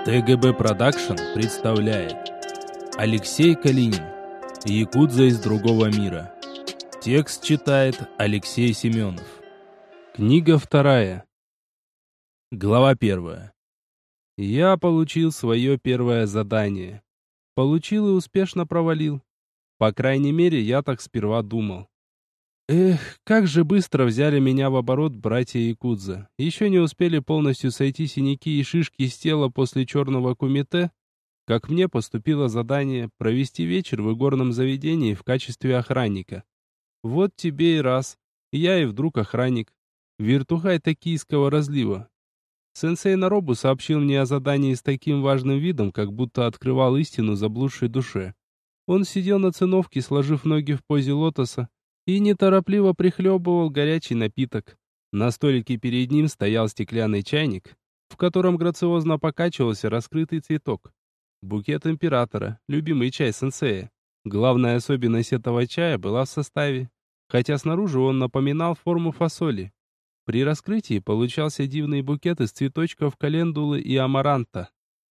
ТГБ Продакшн представляет Алексей Калинин. Якудза из другого мира. Текст читает Алексей Семенов. Книга 2. Глава 1. Я получил свое первое задание. Получил и успешно провалил. По крайней мере, я так сперва думал. Эх, как же быстро взяли меня в оборот братья Якудза. Еще не успели полностью сойти синяки и шишки с тела после черного кумите, как мне поступило задание провести вечер в игорном заведении в качестве охранника. Вот тебе и раз. Я и вдруг охранник. Вертухай токийского разлива. Сенсей Наробу сообщил мне о задании с таким важным видом, как будто открывал истину заблудшей душе. Он сидел на циновке, сложив ноги в позе лотоса, и неторопливо прихлебывал горячий напиток. На столике перед ним стоял стеклянный чайник, в котором грациозно покачивался раскрытый цветок. Букет императора, любимый чай сенсея. Главная особенность этого чая была в составе, хотя снаружи он напоминал форму фасоли. При раскрытии получался дивный букет из цветочков календулы и амаранта.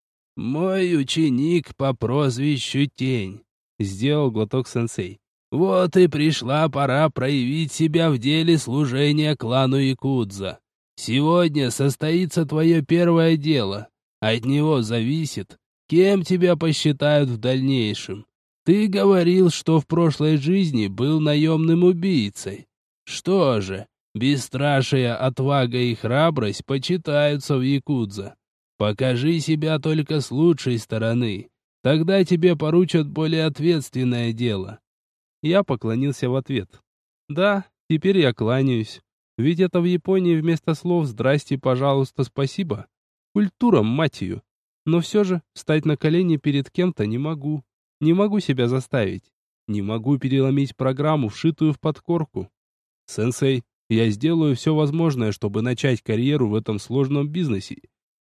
«Мой ученик по прозвищу Тень», — сделал глоток сенсей. «Вот и пришла пора проявить себя в деле служения клану Якудза. Сегодня состоится твое первое дело. От него зависит, кем тебя посчитают в дальнейшем. Ты говорил, что в прошлой жизни был наемным убийцей. Что же, бесстрашие, отвага и храбрость почитаются в Якудза. Покажи себя только с лучшей стороны. Тогда тебе поручат более ответственное дело». Я поклонился в ответ. Да, теперь я кланяюсь. Ведь это в Японии вместо слов «здрасте», «пожалуйста», «спасибо» культура, мать ее. Но все же встать на колени перед кем-то не могу. Не могу себя заставить. Не могу переломить программу, вшитую в подкорку. Сенсей, я сделаю все возможное, чтобы начать карьеру в этом сложном бизнесе.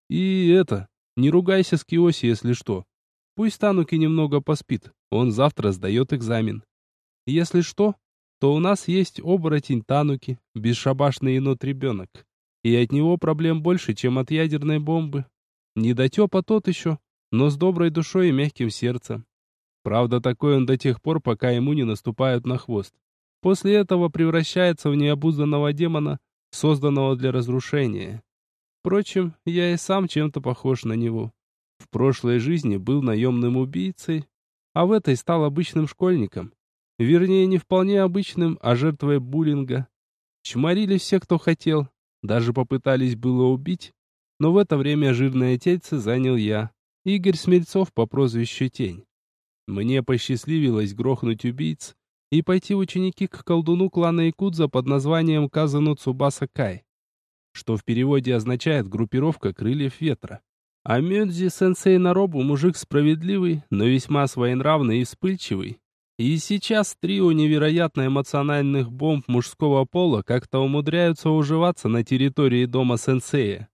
Не ругайся с Киоси, если что. Пусть Тануки немного поспит, он завтра сдает экзамен. Если что, то у нас есть оборотень Тануки, бесшабашный енот-ребенок. И от него проблем больше, чем от ядерной бомбы. Недотепа тот еще, но с доброй душой и мягким сердцем. Правда, такой он до тех пор, пока ему не наступают на хвост. После этого превращается в необузданного демона, созданного для разрушения. Впрочем, я и сам чем-то похож на него. В прошлой жизни был наемным убийцей, а в этой стал обычным школьником. Вернее, не вполне обычным, а жертвой буллинга. Чморили все, кто хотел. Даже попытались было убить. Но в это время жирное тельце занял я, Игорь Смельцов по прозвищу Тень. Мне посчастливилось грохнуть убийц и пойти в ученики к колдуну клана Якудза под названием Казану Цубаса Кай, что в переводе означает «группировка крыльев ветра». А Мёдзи-сенсей Наробу мужик справедливый, но весьма своенравный и вспыльчивый. И сейчас трио невероятно эмоциональных бомб мужского пола как-то умудряются уживаться на территории дома сенсея.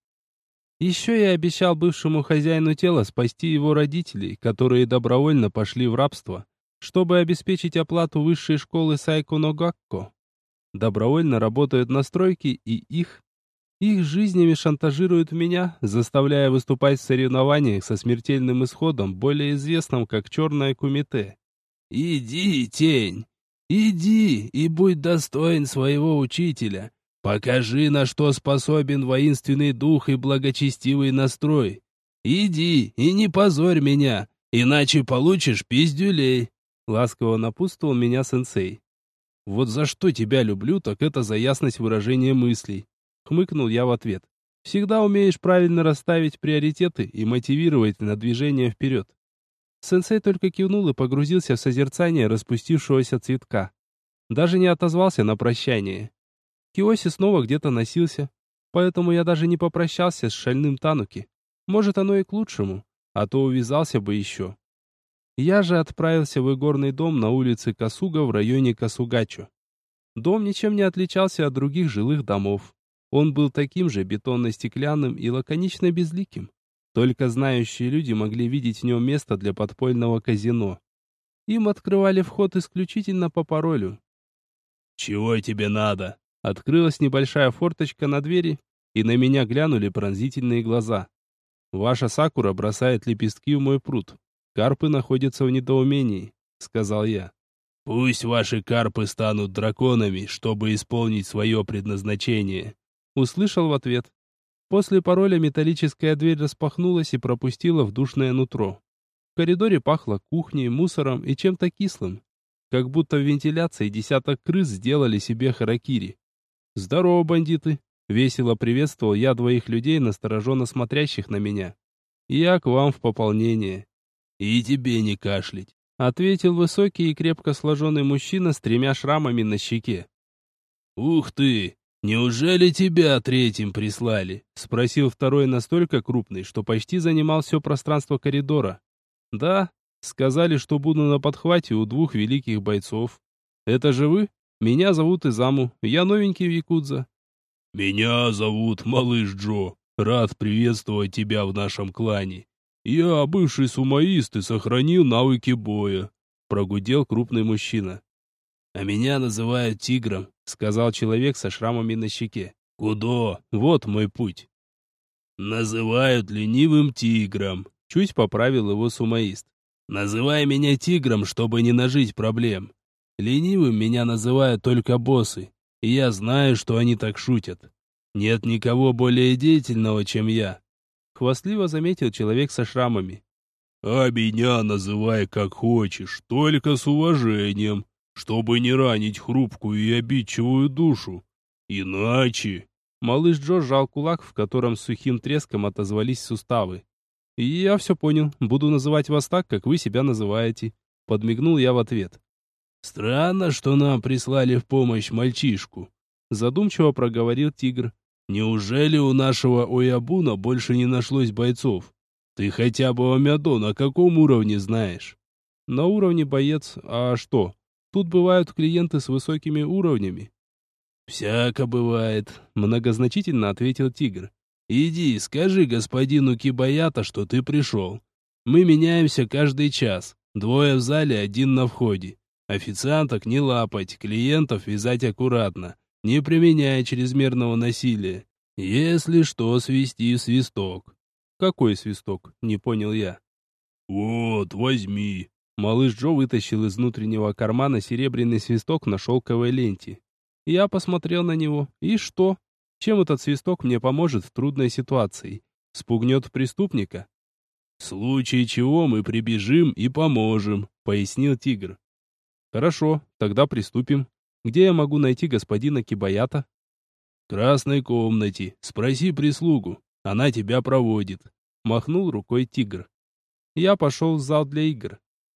Еще я обещал бывшему хозяину тела спасти его родителей, которые добровольно пошли в рабство, чтобы обеспечить оплату высшей школы Сайко но Гакко. Добровольно работают на стройке, и их жизнями шантажируют меня, заставляя выступать в соревнованиях со смертельным исходом, более известным как «Черное кумите». «Иди, Тень, иди и будь достоин своего учителя. Покажи, на что способен воинственный дух и благочестивый настрой. Иди и не позорь меня, иначе получишь пиздюлей», — ласково напутствовал меня сенсей. «Вот за что тебя люблю, так это за ясность выражения мыслей», — хмыкнул я в ответ. «Всегда умеешь правильно расставить приоритеты и мотивировать на движение вперед». Сенсей только кивнул и погрузился в созерцание распустившегося цветка. Даже не отозвался на прощание. Киоси снова где-то носился, поэтому я даже не попрощался с шальным Тануки. Может, оно и к лучшему, а то увязался бы еще. Я же отправился в игорный дом на улице Касуга в районе Касугачо. Дом ничем не отличался от других жилых домов. Он был таким же бетонно-стеклянным и лаконично безликим. Только знающие люди могли видеть в нем место для подпольного казино. Им открывали вход исключительно по паролю. «Чего тебе надо?» Открылась небольшая форточка на двери, и на меня глянули пронзительные глаза. Ваша сакура бросает лепестки в мой пруд. Карпы находятся в недоумении, сказал я. Пусть ваши карпы станут драконами, чтобы исполнить свое предназначение, услышал в ответ. После пароля металлическая дверь распахнулась и пропустила в душное нутро. В коридоре пахло кухней, мусором и чем-то кислым. Как будто в вентиляции десяток крыс сделали себе харакири. «Здорово, бандиты!» — весело приветствовал я двоих людей, настороженно смотрящих на меня. «Я к вам в пополнение». «И тебе не кашлять», — ответил высокий и крепко сложенный мужчина с 3 шрамами на щеке. «Ух ты! Неужели тебя третьим прислали?» — спросил второй настолько крупный, что почти занимал все пространство коридора. «Да, сказали, что буду на подхвате у 2 великих бойцов. Это же вы? Меня зовут Изаму, я новенький в Якудза». «Меня зовут Малыш Джо. Рад приветствовать тебя в нашем клане. Я бывший сумоист и сохранил навыки боя», — прогудел крупный мужчина. «А меня называют Тигром», — сказал человек со шрамами на щеке. «Куда? Вот мой путь». «Называют ленивым Тигром», — чуть поправил его сумоист. «Называй меня Тигром, чтобы не нажить проблем. Ленивым меня называют только боссы, и я знаю, что они так шутят. Нет никого более деятельного, чем я», — хвастливо заметил человек со шрамами. «А меня называй как хочешь, только с уважением, чтобы не ранить хрупкую и обидчивую душу. Иначе...» Малыш Джо сжал кулак, в котором с сухим треском отозвались суставы. «Я все понял. Буду называть вас так, как вы себя называете», — подмигнул я в ответ. «Странно, что нам прислали в помощь мальчишку», — задумчиво проговорил Тигр. «Неужели у нашего Оябуна больше не нашлось бойцов? Ты хотя бы Омядо на каком уровне знаешь?» «На уровне боец. А что? Тут бывают клиенты с высокими уровнями». «Всяко бывает», — многозначительно ответил Тигр. «Иди, скажи господину Кибаята, что ты пришел. Мы меняемся каждый час. 2 в зале, 1 на входе. Официанток не лапать, клиентов вязать аккуратно, не применяя чрезмерного насилия. Если что, свисти в свисток». «Какой свисток?» — не понял я. «Вот, возьми». Малыш Джо вытащил из внутреннего кармана серебряный свисток на шелковой ленте. Я посмотрел на него. И что? Чем этот свисток мне поможет в трудной ситуации? Спугнет преступника? «В случае чего мы прибежим и поможем», — пояснил Тигр. «Хорошо, тогда приступим. Где я могу найти господина Кибаята?» «В красной комнате. Спроси прислугу. Она тебя проводит», — махнул рукой Тигр. Я пошел в зал для игр.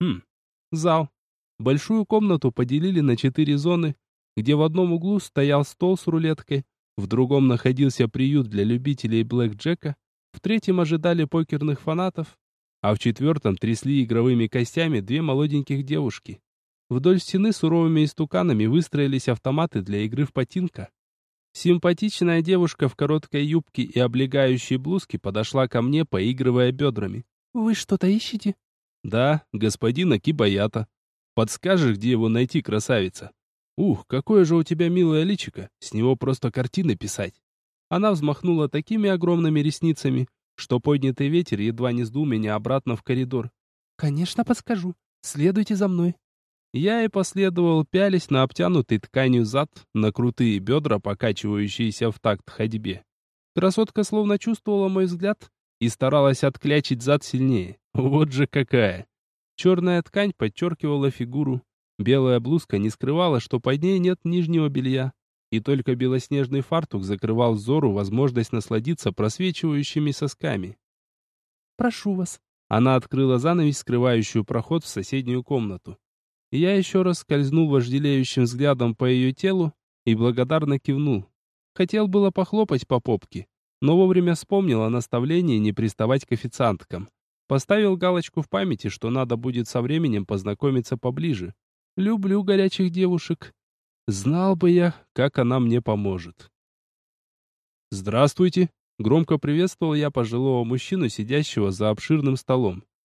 Зал. Большую комнату поделили на 4 зоны, где в одном углу стоял стол с рулеткой, в другом находился приют для любителей блэкджека, в третьем ожидали покерных фанатов, а в 4-м трясли игровыми костями 2 молоденьких девушки. Вдоль стены суровыми истуканами выстроились автоматы для игры в патинка. Симпатичная девушка в короткой юбке и облегающей блузке подошла ко мне, поигрывая бедрами. «Вы что-то ищете?» «Да, господина Кибаята. Подскажешь, где его найти, красавица?» «Ух, какое же у тебя милое личико, с него просто картины писать». Она взмахнула такими огромными ресницами, что поднятый ветер едва не сдул меня обратно в коридор. «Конечно, подскажу. Следуйте за мной». Я и последовал, пялись на обтянутый тканью зад, на крутые бедра, покачивающиеся в такт ходьбе. Красотка словно чувствовала мой взгляд и старалась отклячить зад сильнее. Вот же какая! Черная ткань подчеркивала фигуру. Белая блузка не скрывала, что под ней нет нижнего белья, и только белоснежный фартук закрывал взору возможность насладиться просвечивающими сосками. «Прошу вас». Она открыла занавесь, скрывающую проход в соседнюю комнату. Я еще раз скользнул вожделеющим взглядом по ее телу и благодарно кивнул. Хотел было похлопать по попке, но вовремя вспомнил о наставлении не приставать к официанткам. Поставил галочку в памяти, что надо будет со временем познакомиться поближе. Люблю горячих девушек. Знал бы я, как она мне поможет. «Здравствуйте!» — громко приветствовал я пожилого мужчину, сидящего за обширным столом.